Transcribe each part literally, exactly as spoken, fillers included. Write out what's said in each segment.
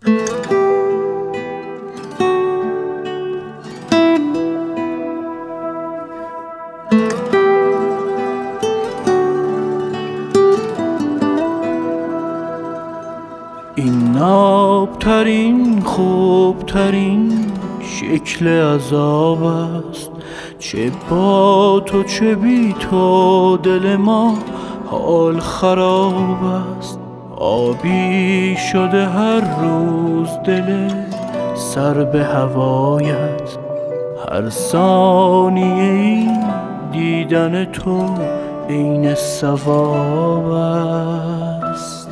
این نابترین خوبترین شکل عذاب است، چه با تو چه بی تو دل ما حال خراب است. آبی شده هر روز دل سر به هوایت، هر ثانیه ای دیدن تو عین ثواب است.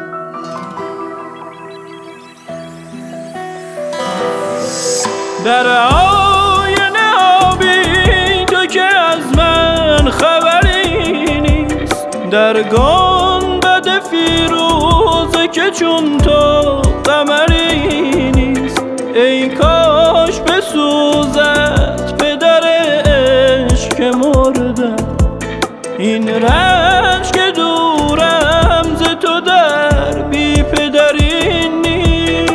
در آینه آبی تو که از من خبری نیست، در گنبد فیروزه که چون تو قمری نیست. ای کاش بسوزد پدر عشق که مردم، این رنج که دورم ز تو در بی پدری نیست.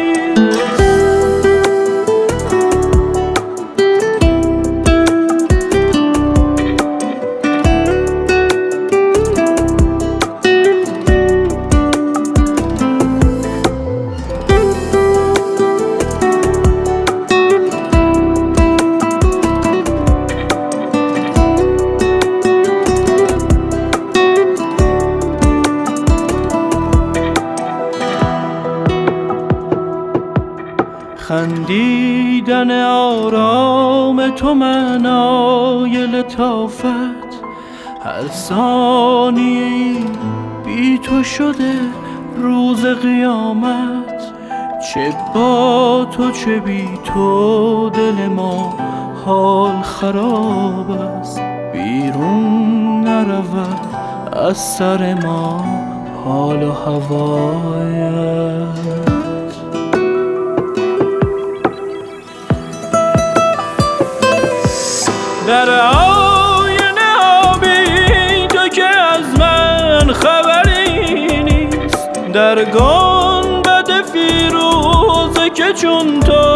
خندیدن آرام تو معنای لطافت، هر ثانیه بی تو شده روز قیامت. چه با تو چه بی تو دل ما حال خراب است، بیرون نرود از سر ما حال و هوایت. در آینه آبی تو که از من خبری نیست، در گنبد فیروزه که چون تو